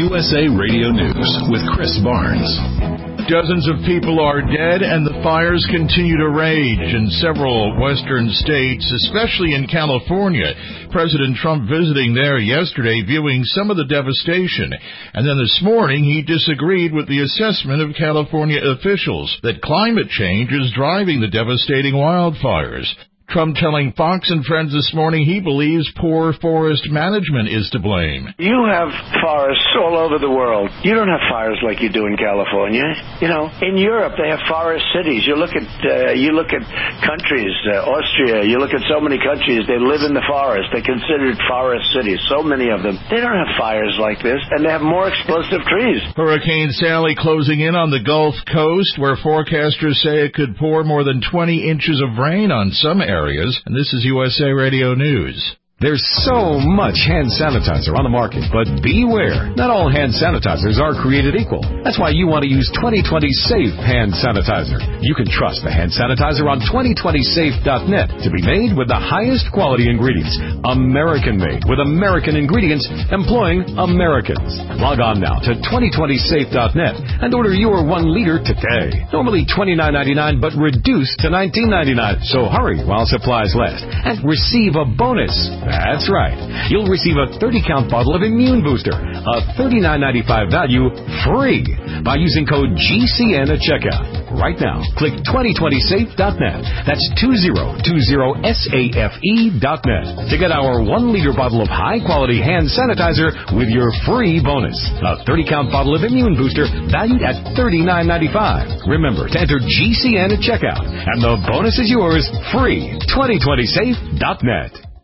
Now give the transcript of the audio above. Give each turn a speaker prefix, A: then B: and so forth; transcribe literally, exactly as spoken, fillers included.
A: U S A Radio News with Chris Barnes.
B: Dozens of people are dead and the fires continue to rage in several western states, especially in California. President Trump visiting there yesterday, viewing some of the devastation. And then this morning, he disagreed with the assessment of California officials that climate change is driving the devastating wildfires. Trump telling Fox and Friends this morning he believes poor forest management is to blame.
C: You have forests all over the world. You don't have fires like you do in California. You know, in Europe they have forest cities. You look at uh, you look at countries, uh, Austria. You look at so many countries. They live in the forest. They're considered forest cities. So many of them. They don't have fires like this, and they have more explosive trees.
B: Hurricane Sally closing in on the Gulf Coast, where forecasters say it could pour more than twenty inches of rain on some areas. Areas, and this is U S A Radio News.
D: There's so much hand sanitizer on the market, but beware. Not all hand sanitizers are created equal. That's why you want to use twenty twenty Safe Hand Sanitizer. You can trust the hand sanitizer on twenty twenty safe dot net to be made with the highest quality ingredients. American-made with American ingredients employing Americans. Log on now to twenty twenty safe dot net and order your one liter today. Normally twenty-nine ninety-nine, but reduced to nineteen ninety-nine. So hurry while supplies last and receive a bonus. That's right. You'll receive a thirty count bottle of Immune Booster, a thirty-nine ninety-five value, free by using code G C N at checkout. Right now, click twenty twenty safe dot net. That's twenty twenty safe dot net to get our one liter bottle of high-quality hand sanitizer with your free bonus. A thirty count bottle of Immune Booster valued at thirty-nine ninety-five. Remember to enter G C N at checkout, and the bonus is yours free. twenty twenty safe dot net.